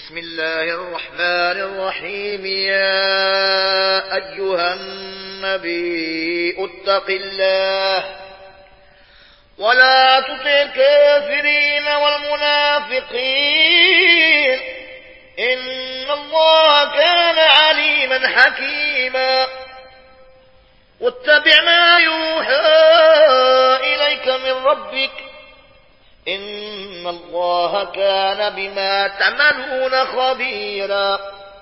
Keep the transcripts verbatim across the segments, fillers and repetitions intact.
بسم الله الرحمن الرحيم. يا أيها النبي اتق الله ولا تطع الكافرين والمنافقين إن الله كان عليما حكيما. واتبع ما يوحى إليك من ربك إن الله كان بما تعملون خبيرا.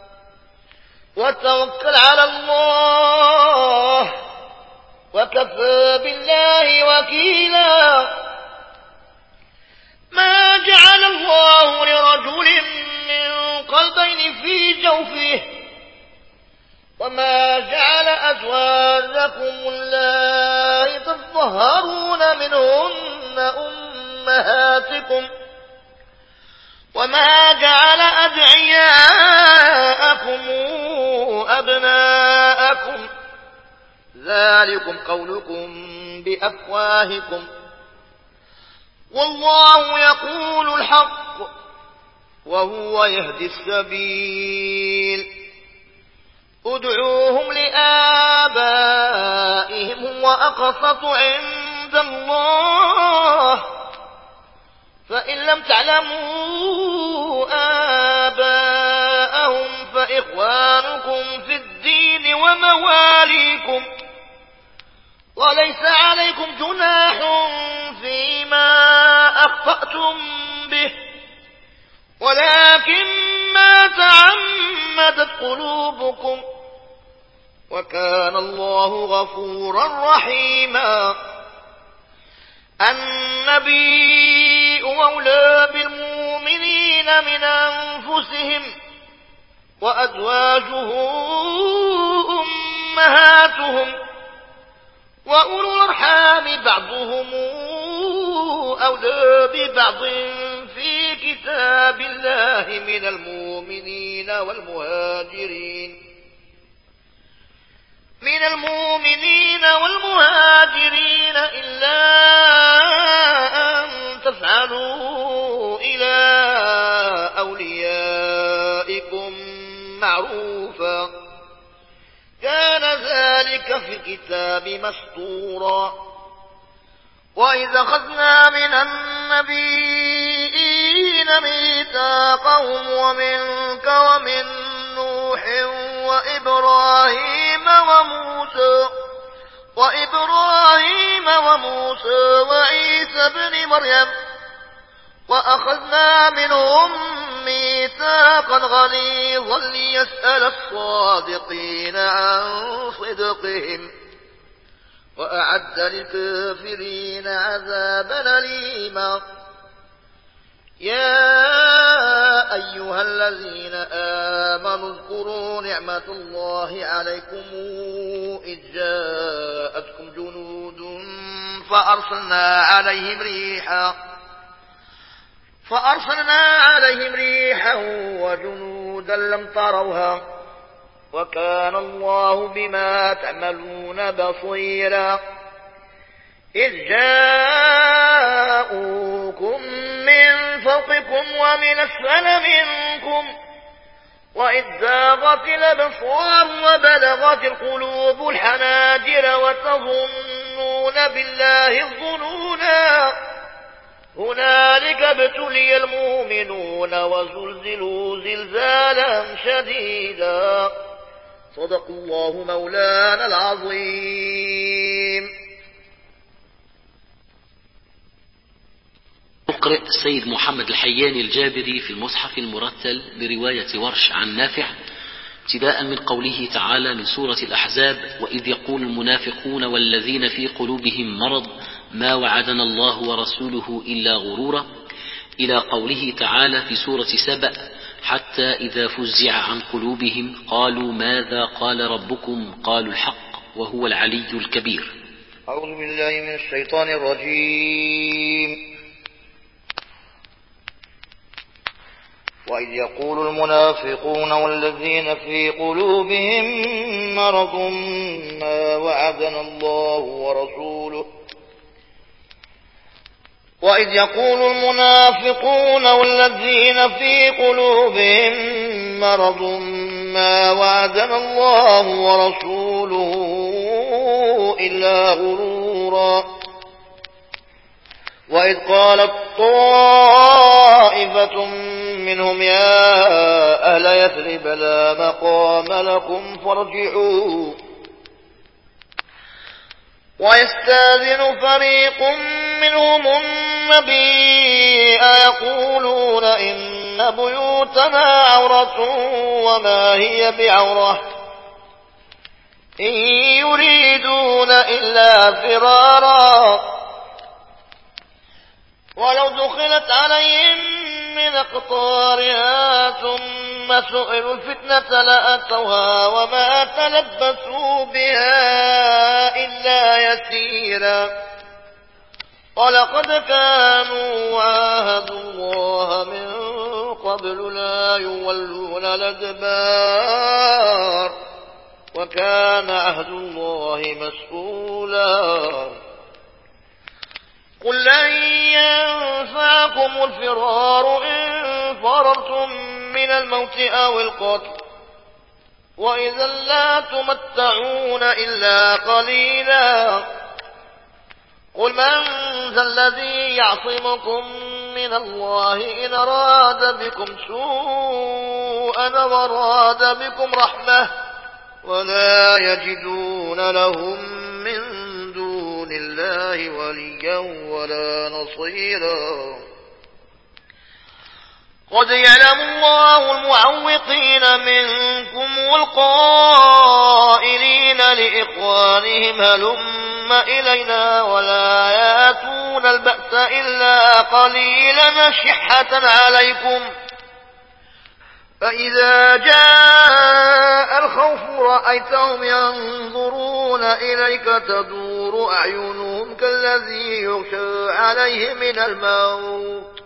وتوكل على الله وكفى بالله وكيلا. ما جعل الله لرجل من قلبين في جوفه وما جعل أزواجكم اللائي تظهرون منهن أمهاتكم وما جعل أدعياءكم أبناءكم ذلكم قولكم بأفواهكم والله يقول الحق وهو يهدي السبيل. ادعوهم لآبائهم وأقسط عند الله فإن لم تعلموا آباءهم فإخوانكم في الدين ومواليكم وليس عليكم جناح فيما أخطأتم به ولكن ما تعمدت قلوبكم وكان الله غفورا رحيما. النبي أولى بالمؤمنين من أنفسهم وأزواجه أمهاتهم وأولو الأرحام بعضهم أولى ببعض في كتاب الله من المؤمنين والمهاجرين من المؤمنين والمهاجرين إلا أن تفعلوا إلى أوليائكم معروفا كان ذلك في الكتاب مسطورا. وإذا أخذنا من النبيين ميثاقهم ومنك ومن نوح وإبراهيم وموسى وإبراهيم وموسى وعيسى بن مريم وأخذنا منهم ميثاقا غليظا ليسأل الصادقين عن صدقهم وأعد للكافرين عذابا أليما. يا أيها الذين آمنوا اذكروا نعمة الله عليكم إذ جاءتكم جنود فأرسلنا عليهم ريحا فأرسلنا عليهم ريحا وجنودا لم تروها وكان الله بما تعملون بصيرا. إذ جاءوكم من فوقكم ومن أسفل منكم وإذ زاغت الأبصار وبلغت القلوب الحناجر وتظنون بالله الظنونا هنالك ابتلي المؤمنون وزلزلوا زلزالا شديدا. صدق الله مولانا العظيم. مقرئ السيد محمد الحياني الجابري في المصحف المرتل برواية ورش عن نافع ابتداء من قوله تعالى من سورة الأحزاب وإذ يقول المنافقون والذين في قلوبهم مرض ما وعدنا الله ورسوله إلا غرورا إلى قوله تعالى في سورة سبأ حتى إذا فزع عن قلوبهم قالوا ماذا قال ربكم قالوا الحق وهو العلي الكبير. أعوذ بالله من الشيطان الرجيم. وإذ يقول المنافقون والذين في قلوبهم مرض ما وعدنا الله ورسوله وإذ يقول المنافقون والذين في قلوبهم مرض ما وعدنا الله ورسوله إلا غرورا وإذ قالت طائفة منهم يا أهل يثرب لا مقام لكم فارجعوا ويستاذن فريق منهم النبي يقولون إن بيوتنا عورة وما هي بعورة إن يريدون إلا فرارا ولو دخلت عليهم من أقطارها ثم سئلوا الفتنة لأتوها وما تلبثوا بها إلا يسيرا ولقد كانوا عاهدوا الله من قبل لا يولون الأدبار وكان عهد الله مسؤولا قل لن ينفعكم الفرار إن فررتم من الموت أو القتل وإذا لا تمتعون إلا قليلا قل من ذا الذي يعصمكم من الله إن أراد بكم سوءا وأراد بكم رحمة ولا يجدون لهم من دون الله وليا ولا نصيرا قد يعلم الله المعوقين منكم والقائلين لإخوانهم هلم إلينا ولا ياتون البأس إلا قليلا شحة عليكم فإذا جاء الخوف رأيتهم ينظرون إليك تدور أعينهم كالذي يغشى عليه من الموت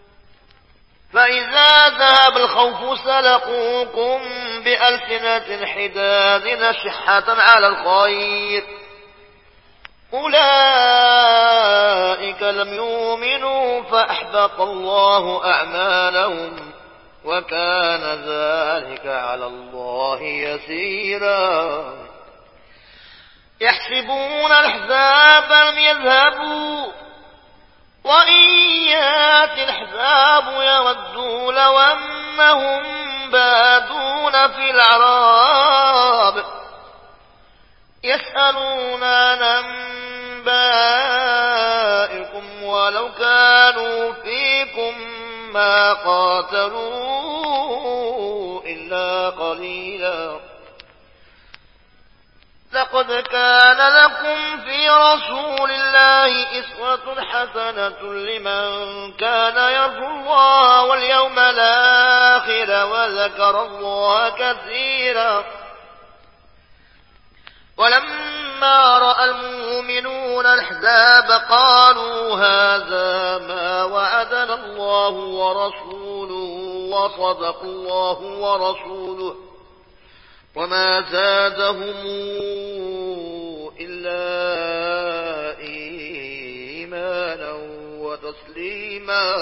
فإذا ذهب الخوف سلقوكم بألسنة حداد نشحة على الخير أولئك لم يؤمنوا فأحبط الله أعمالهم وكان ذلك على الله يسيرا يحسبون الأحزاب لم يذهبوا وإن يأتي الأحزاب يودوا لو أنهم بادون في الأعراب يسألون عن أنبائكم ولو كانوا فيكم ما قاتلوا إلا قليلا لقد كان لكم في رسول الله أسوة حسنة لمن كان يرجو الله واليوم الآخر وذكر الله كثيرا ولما رأى المؤمنون الأحزاب قالوا هذا ما وعدنا الله ورسوله وصدق الله ورسوله وما زادهم إلا إيمانا وتسليما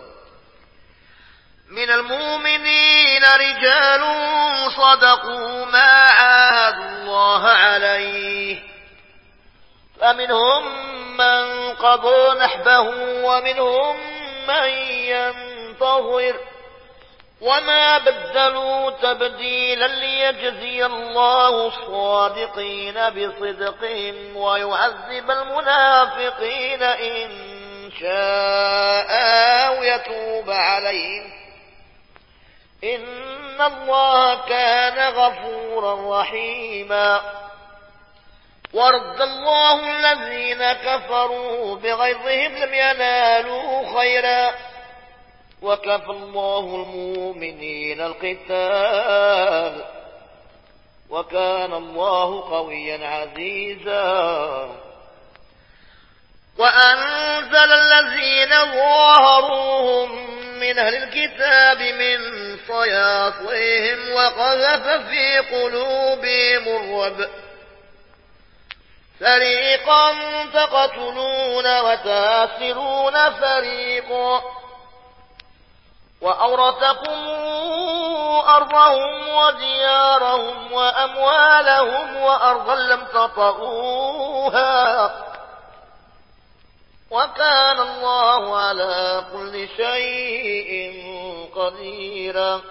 من المؤمنين رجال صدقوا ما عاهدوا الله عليه فمنهم من قضى نحبه ومنهم من ينتظر وما بدلوا تبديلا ليجزي الله الصادقين بصدقهم ويعذب المنافقين إن شاء أو يتوب عليهم إن الله كان غفورا رحيما ورد الله الذين كفروا بغيظهم لم ينالوا خيرا وكفى الله المؤمنين القتال وكان الله قويا عزيزا وأنزل الذين ظاهروهم من أهل الكتاب من صياصيهم وقذف في قلوبهم الرعب فريقا تقتلون وتاسرون فريقا وأورثكم أرضهم وديارهم وأموالهم وأرضا لم تطئوها وكان الله على كل شيء قديرا.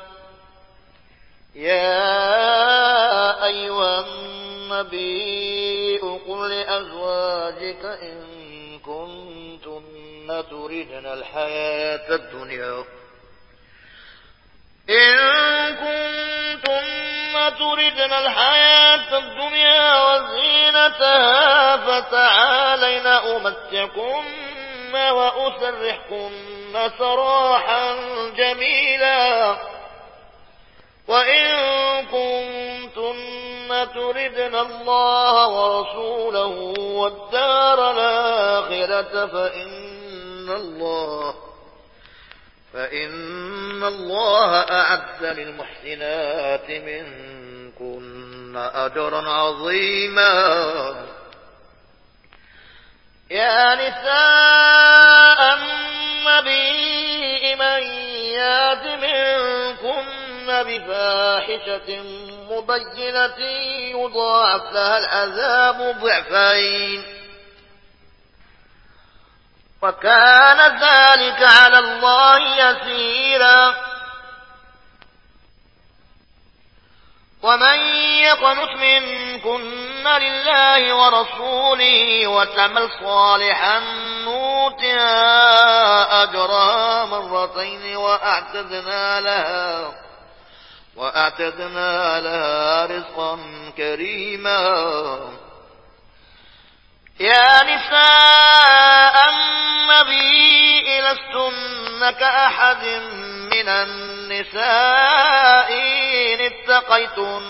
يا أيها النبي قل لأزواجك إن كنتن تردن الحياة الدنيا إن كنتن تردن الحياة الدنيا وزينتها فتعالين أمتعكن وأسرحكن سراحا جميلا وإن كنتن تردن الله ورسوله والدار الآخرة فإن الله فإن الله أعد للمحسنات منكن أجرا عظيما. يا نساء النبي من يات منكن بفاحشة مبينة يضاعف لها العذاب ضعفين وكان ذلك على الله يسيرا. ومن يقنت منكن لله ورسوله وتعمل صالحا نؤتها أجرها مرتين وأعتدنا لها وأعتدنا لها رزقا كريما. يا نساء النبي لستن كأحد من النساء إن اتقيتن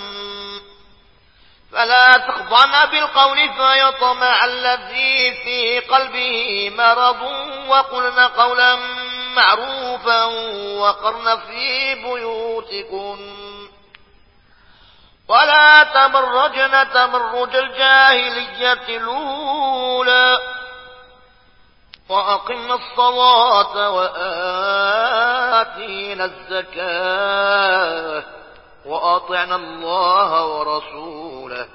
فلا تخضعن بالقول فيطمع الذي في قلبه مرض وقلن قولا معروفا وقرن في بيوتكن ولا تبرجن تبرج الجاهلية الأولى وأقمنا الصلاة وآتينا الزكاة وأطعنا الله ورسوله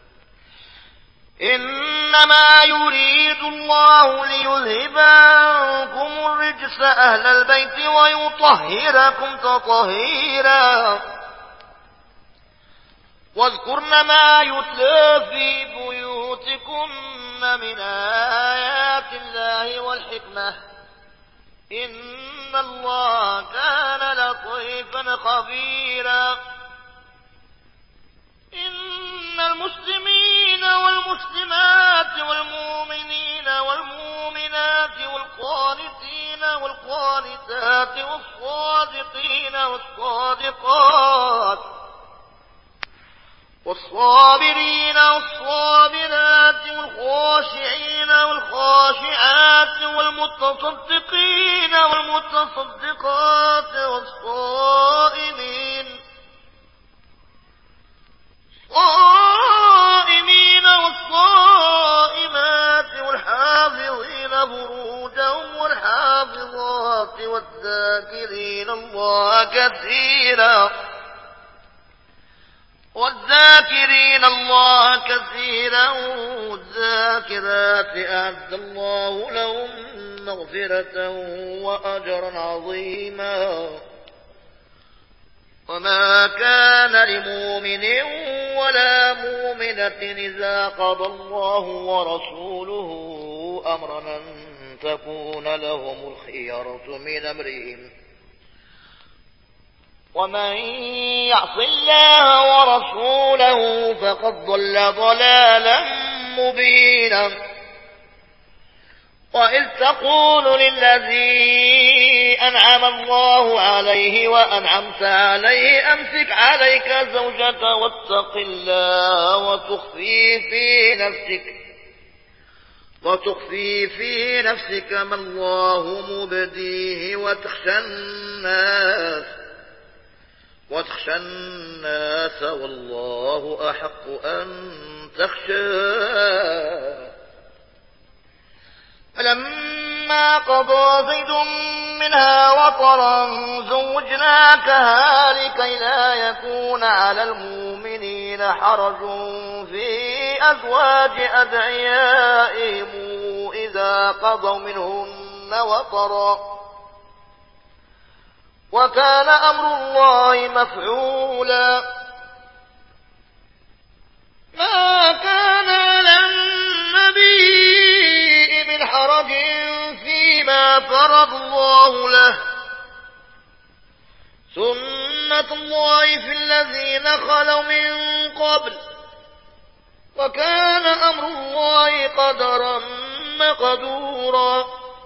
إنما يريد الله ليذهب عنكم الرجس أهل البيت ويطهركم تطهيرا. واذكرن ما يتلى في بيوتكن من آيات الله والحكمة إن الله كان لطيفا خبيرا. إن المسلمين والمسلمات والمؤمنين والمؤمنات والقانتين والقانتات والصادقين والصادقات والصابرين والصابرات والخاشعين والخاشعات والمتصدقين والمتصدقات والصائمين الصائمين والصائمات والحافظين فروجهم والحافظات والذاكرين الله كثيرا والذاكرين الله كثيرا والذاكرات أعد الله لهم مغفرة وأجرا عظيما. وما كان لمؤمن ولا مؤمنة إذا قضى الله ورسوله أمرا أن تكون لهم الخيرة من أمرهم ومن يعص الله ورسوله فقد ضل ضلالا مبينا. وإذ تقول للذي أنعم الله عليه وأنعمت عليه أمسك عليك زوجك واتق الله وتخفي في نفسك وتخفي في نفسك ما الله مبديه وتخشى الناس وتخشى الناس والله أحق أن تخشاه. فلما قضى زيد منها وطرا زوجناكها لكي لا يكون على المؤمنين حرج في أزواج أدعيائهم إذا قضوا منهن وطرا، وكان أمر الله مفعولا. ما كان على النبي من حرج فيما فرض الله له، سنة الله في الذين خلوا من قبل، وكان أمر الله قدرا مقدورا.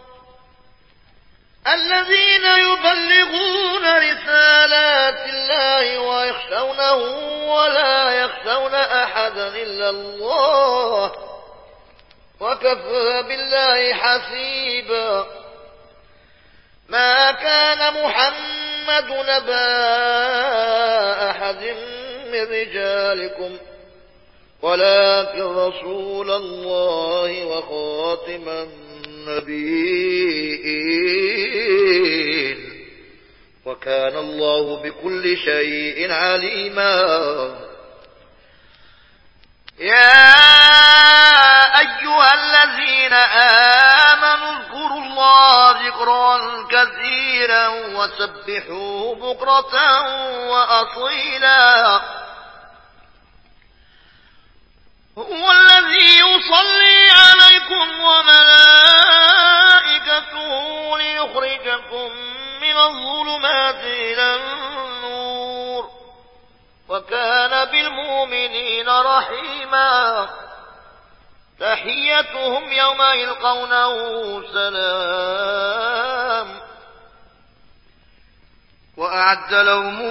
الذين يبلغون رسالات الله ويخشونه ولا يخشون أحدا إلا الله، وكفى بالله حسيبا. ما كان محمد نبا أحد من رجالكم ولكن رسول الله وخاتم النبيين، وكان الله بكل شيء عليما. يا أيها الذين آمنوا اذكروا الله ذكرا كثيرا وسبحوه بكرة وأصيلا. هو الذي يصلي عليكم وملائكته ليخرجكم من الظلمات إلى النور، وكان بالمؤمنين رحيما. تحيتهم يوم يلقونه سلام، وأعد لهم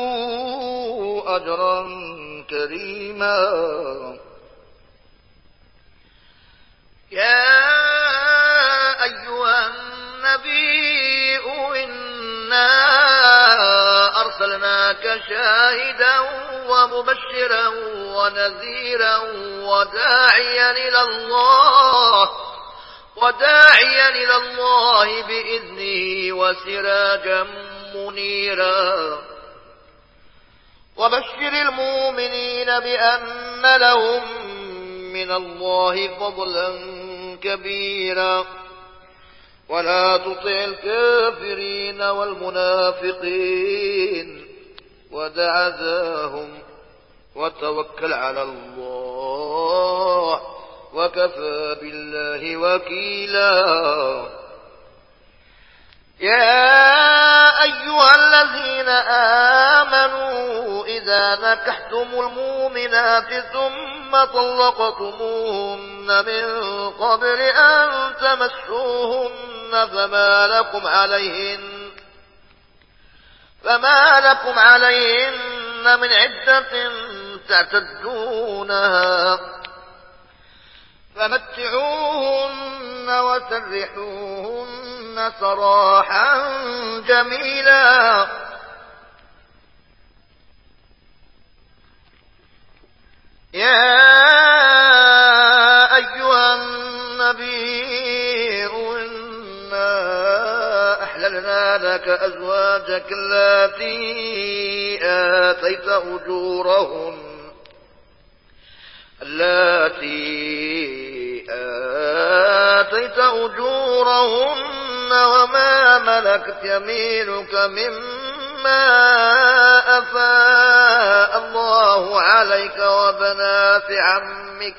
أجرا كريما. يا أيها النبي إنا أرسلناك شاهدا ومبشرا ونذيرا وداعيا إلى الله وداعيا إلى الله بإذنه وسراجا منيرا. وبشر المؤمنين بأن لهم من الله فضلا كبيرا. ولا تطع الكافرين والمنافقين ودع ذاهم وتوكل على الله وكفى بالله وكيلا. يا أيها الذين آمنوا إذا نكحتم المؤمنات ثم طلقتموهن من قبل أن تمسوهن فما لكم عليهن فما لكم عليهن من عدة تعتدونها، فمتعوهن وسرحوهن سراحا جميلا. يا أيها النبي إنا أحللنا لك أزواجك التي آتيت أجورهن التي آتيت أجورهن وما ملكت يمينك مما أفاء الله عليك وبنات عمك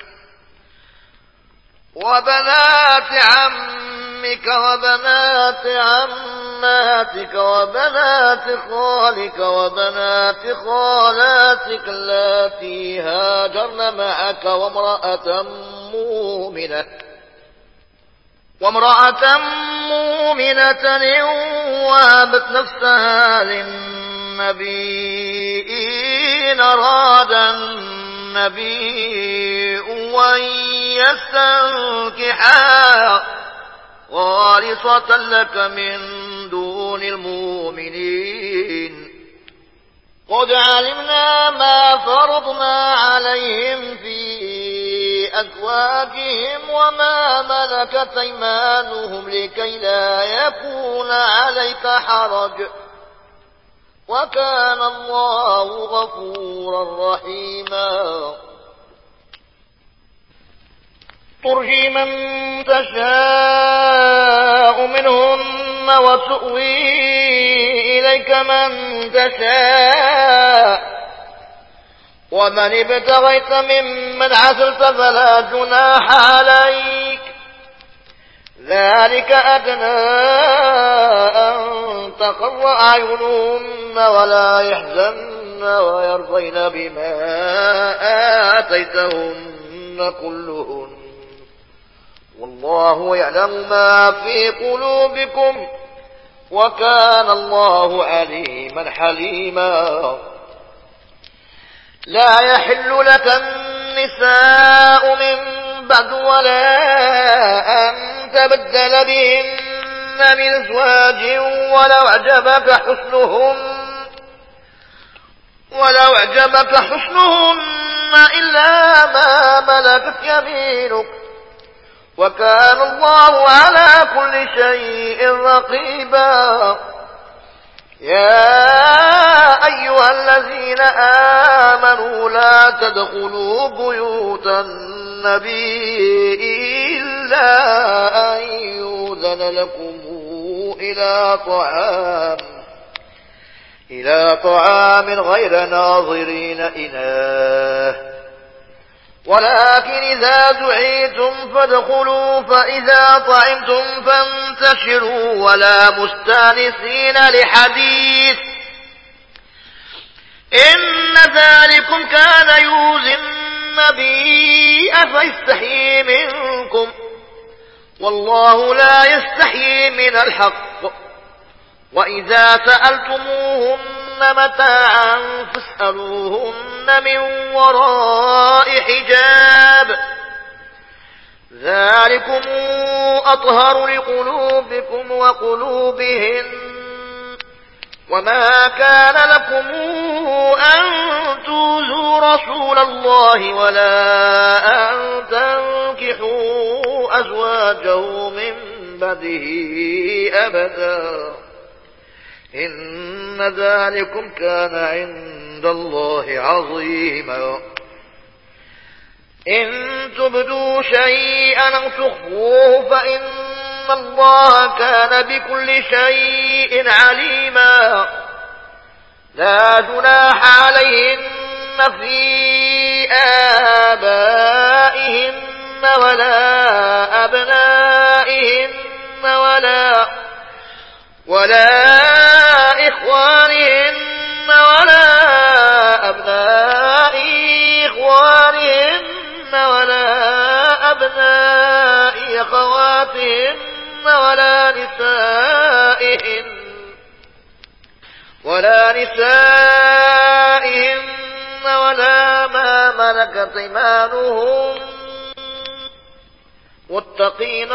وبنات عمك وبنات عماتك وبنات خالك وبنات خالاتك اللاتي هاجرن معك وامرأة مؤمنة وامرأة مؤمنة إن وهبت نفسها للنبي إن أراد النبي أن يستنكحها خالصة لك من دون المؤمنين. قد علمنا ما فرضنا عليهم في أزواجهم وما ملكت أيمانهم لكي لا يكون عليك حرج وكان الله غفورا رحيما ترجي من تشاء منهن وتؤوي إليك من تشاء ومن ابتغيت ممن عزلت فلا جناح عليك ذلك أدنى أن تقر أعينهن ولا يحزن ويرضين بما آتيتهن كلهن والله يعلم ما في قلوبكم وكان الله عليما حليما لا يحل لك النساء من بعد ولا أن تبدل بهن من أزواج ولو أعجبك حسنهن ولو أعجبك حسنهن إلا ما ملكت يمينك وكان الله على كل شيء رقيبا يا أيها الذين آمنوا لا تدخلوا بيوت النبي إلا أن يؤذن لكم إلى طعام إلى طعام غير ناظرين إناه ولكن إذا دعيتم فادخلوا فإذا طعمتم فانتشروا ولا مستانسين لحديث إن ذلكم كان يؤذي النبي أفيستحيي منكم والله لا يستحيي من الحق وإذا سألتموهن متاعا فاسألوهن من وراء حجاب ذلكم أطهر لقلوبكم وقلوبهن وما كان لكم أن توذوا رسول الله ولا أن تنكحوا أزواجه من بعده أبدا إن ذلكم كان عند الله عظيما إن تبدوا شيئا أو تخفوه فإن الله كان بكل شيء عليما لا جناح عليهن في آبائهن ولا أبنائهن ولا ولا إخوانهن ولا أبناء إخوانهن ولا أبناء أخواتهن ولا نسائهن ولا نسائهن ولا ما ملكت أيمانهن واتقين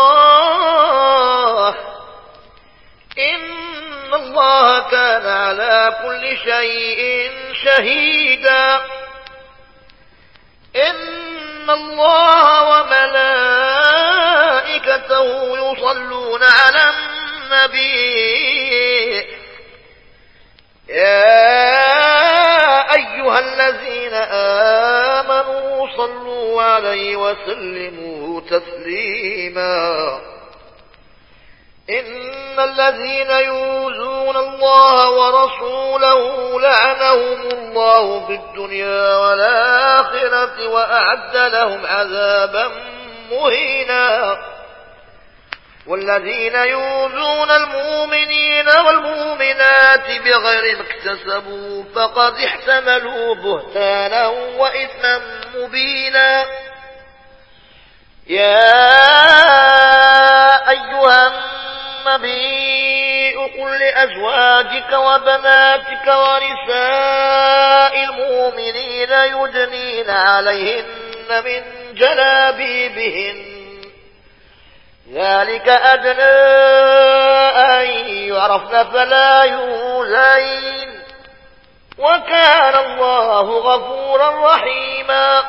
الله إن الله كان على كل شيء شهيدا إن الله وملائكته يصلون على النبي يا أيها الذين آمنوا صلوا عليه وسلموا تسليما إن الذين يؤذون الله ورسوله لعنهم الله في الدنيا والآخرة وأعد لهم عذابا مهينا والذين يؤذون المؤمنين والمؤمنات بغير ما اكتسبوا فقد احتملوا بهتانا وإثما مبينا يا أيها النبي قل لأزواجك وبناتك ونساء المؤمنين يدنين عليهن من جلابيبهن ذلك أدنى أن يعرفن فلا يؤذين وكان الله غفورا رحيما.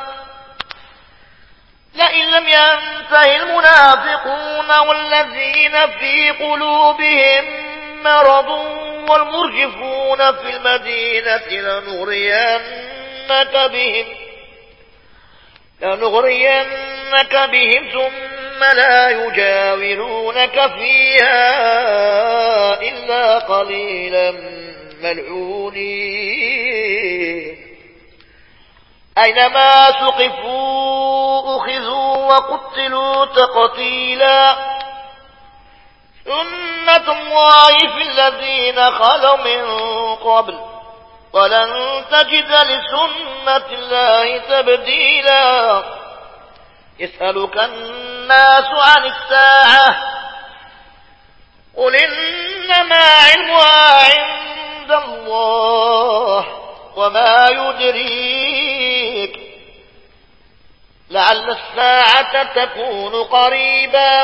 لئن لم ينته المنافقون والذين في قلوبهم مرض والمرجفون في المدينة لنغرينك بهم لنغرينك بهم ثم لا يجاورونك فيها إلا قليلا ملعونين. أينما ثقفوا أخذوا وقتلوا تقتيلا. سنة الله في الذين خلوا من قبل ولن تجد لسنة الله تبديلا. يسألك الناس عن الساعة قل إنما علمها عند الله وما يدريك لعل الساعة تكون قريبا.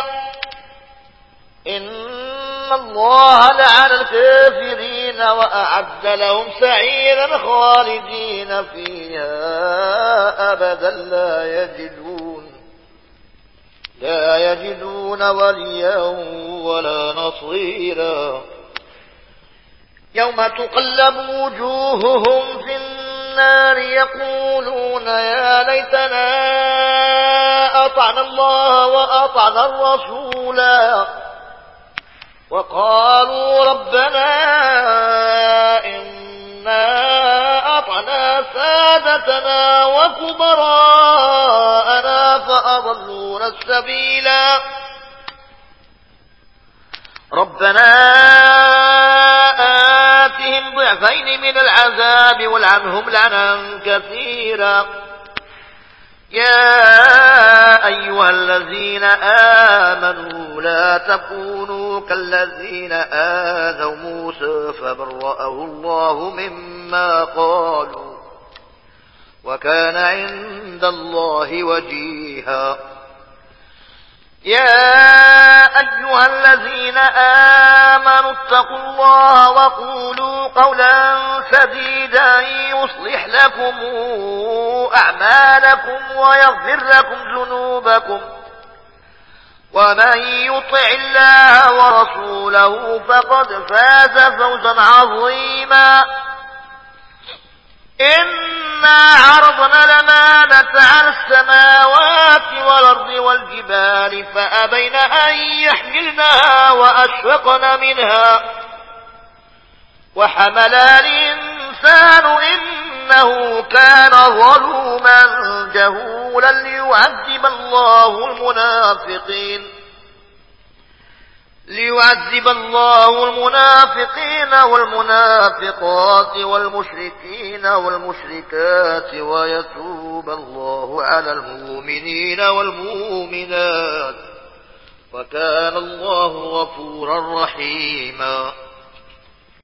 إن الله لعن الكافرين وأعد لهم سعيرا خالدين فيها أبدا لا يجدون لا يجدون وليا ولا نصيرا. يوم تقلب وجوههم في النار يقولون يا ليتنا أطعنا الله وأطعنا الرسولا وقالوا ربنا إنا أطعنا سادتنا وكبراءنا فأضلونا السبيلا. ربنا آتهم ضعفين من العذاب والعنهم لعنا كثيرا. يا أيها الذين آمنوا لا تكونوا كالذين آذوا موسى فبرأه الله مما قالوا وكان عند الله وجيها. يا أيها الذين آمنوا اتقوا الله وقولوا قولا سديدا يصلح لكم أعمالكم ويغفر لكم ذنوبكم ومن يطع الله ورسوله فقد فاز فوزا عظيما. إنا عرضنا الأمانة على السماوات والأرض والجبال فأبين أن يحملنها وأشفقن منها وحملها الإنسان إنه كان ظلوما جهولا. ليعذب الله المنافقين ليعذب الله المنافقين والمنافقات والمشركين والمشركات ويتوب الله على المؤمنين والمؤمنات وكان الله غفورا رحيما.